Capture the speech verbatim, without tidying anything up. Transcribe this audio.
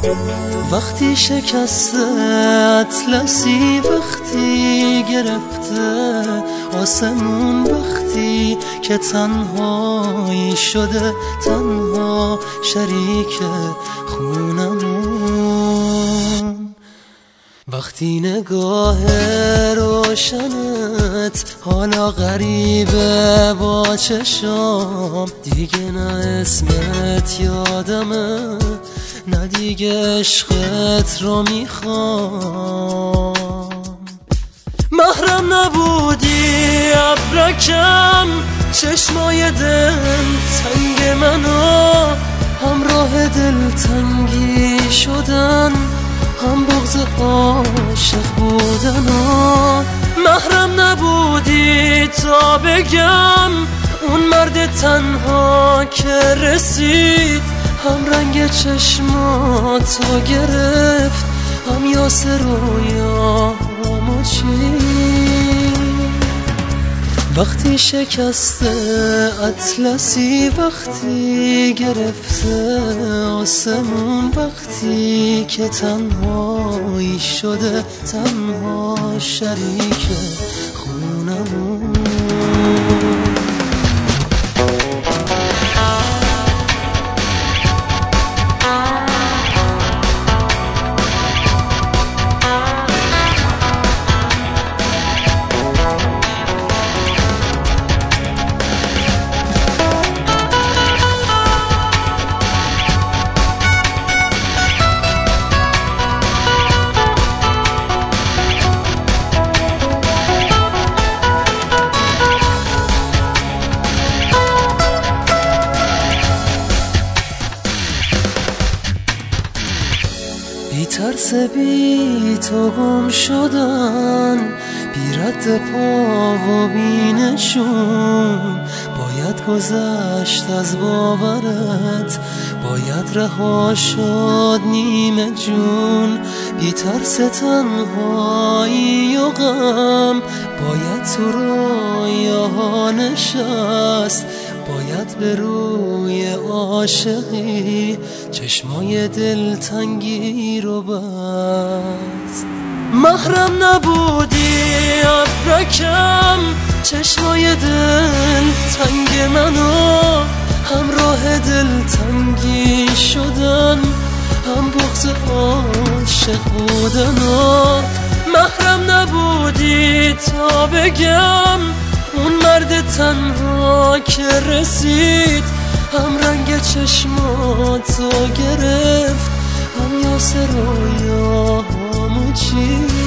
وقتی شکسته اطلسی، وقتی گرفته آسمون، وقتی که تنهایی شده تنها شریک خونمون، وقتی نگاه روشنت حالا غریبه با چشام، دیگه نه اسمت یادمه نه دیگه عشقت رو میخوام. محرم نبودی ابرکم، چشمای دل تنگ منو، همراه دل تنگی شدن، هم بغض عاشق بودن. محرم نبودی تا بگم اون مرد تنها که رسید، هم رنگ چشماتو گرفت، هم یاس رویامو چید. وقتی شکسته اطلسی، وقتی گرفته آسمون، وقتی که تنهایی شده تنها شریک خونمون. بی ترس بی تو گم شدن، بی رد پا و بی نشون، باید گذشت از باورت، باید رها شد نیمه جون. بی ترس تنهایی و غم، باید تو رویاها نشست، باید به روی عاشقی چشمای دلتنگی رو بست. محرم نبودی ابرکم، چشمای دل تنگ منو، همراه دلتنگی شدن، هم بغض عاشق بودن. محرم نبودی تا بگم اون مرد تنها که رسید، هم رنگ چشماتو گرفت، هم یاس رویامو چید.